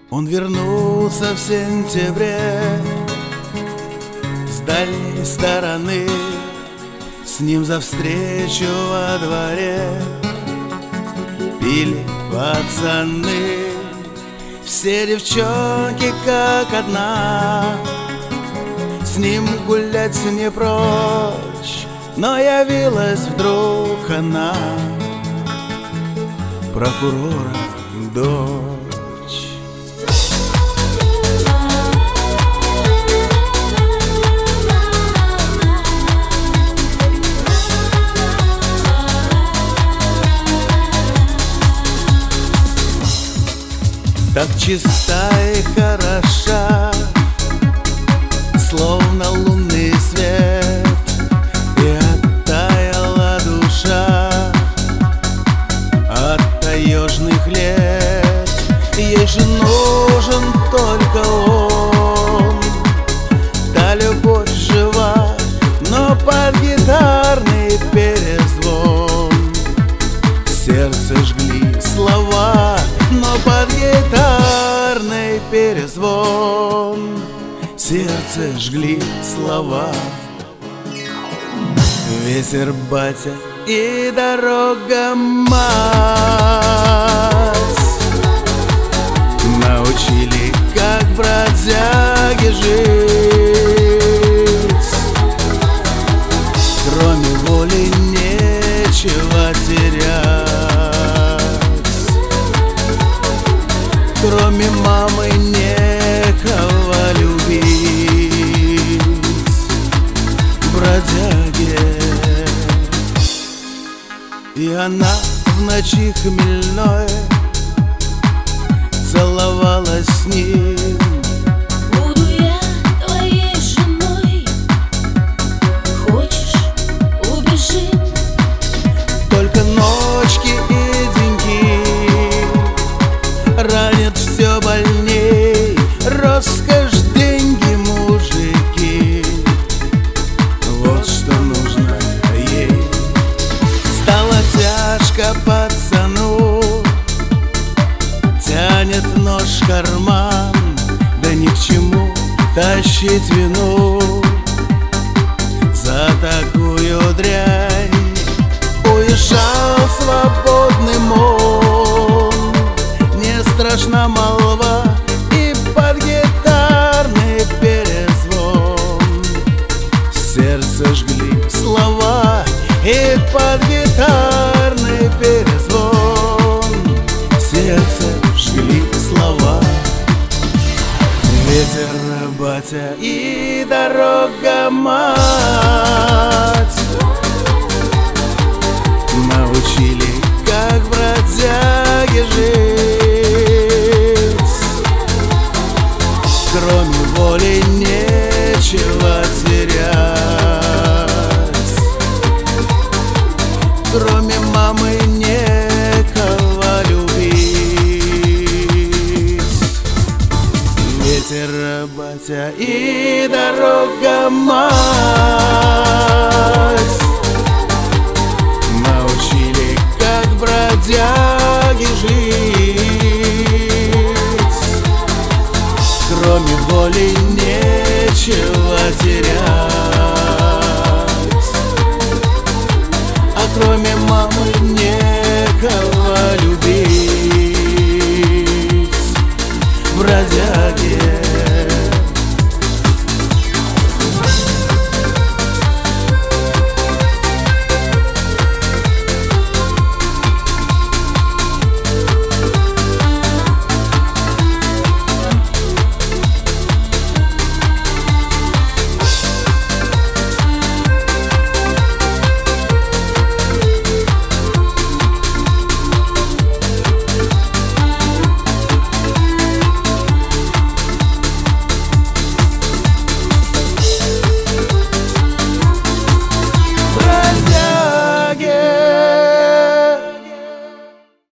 Он вернулся в сентябре с дальней стороны. С ним за встречу во дворе пили пацаны. Все девчонки как одна, с ним гулять не прочь. Но явилась вдруг она, прокурора дочь. Так чиста и хороша, словно лунный свет, и оттаяла душа от таежных лет. Ей же нужен только он, та любовь жива, но под гитарный перезвон сердце жгли слова, но под гитарный перезвон сердце жгли слова. Ветер, батя и дорога, мать научили, как бродяги жить. Кроме воли нечего терять, кроме мамы некого любить. Бродяге. И она в ночи хмельной целовалась с ним. Буду я твоей женой, хочешь — убежим. Только ночки и деньги ранят все больней. Роскошь, деньги, мужики, вот что нужно ей. Стало тяжко пацану, тянет нож в карман, да ни к чему тащить вину за такую дрянь. Уезжал свободным он, не страшна молва, и под гитарный перезвон сердце жгли слова, и под гитарный перезвон сердце жгли слова. Ветер, батя и дорога, мать научили, как бродяги жить. Кроме воли нечего терять, кроме мамы некого любить. Ветер, батя и дорога, мать научили, как бродяги жить.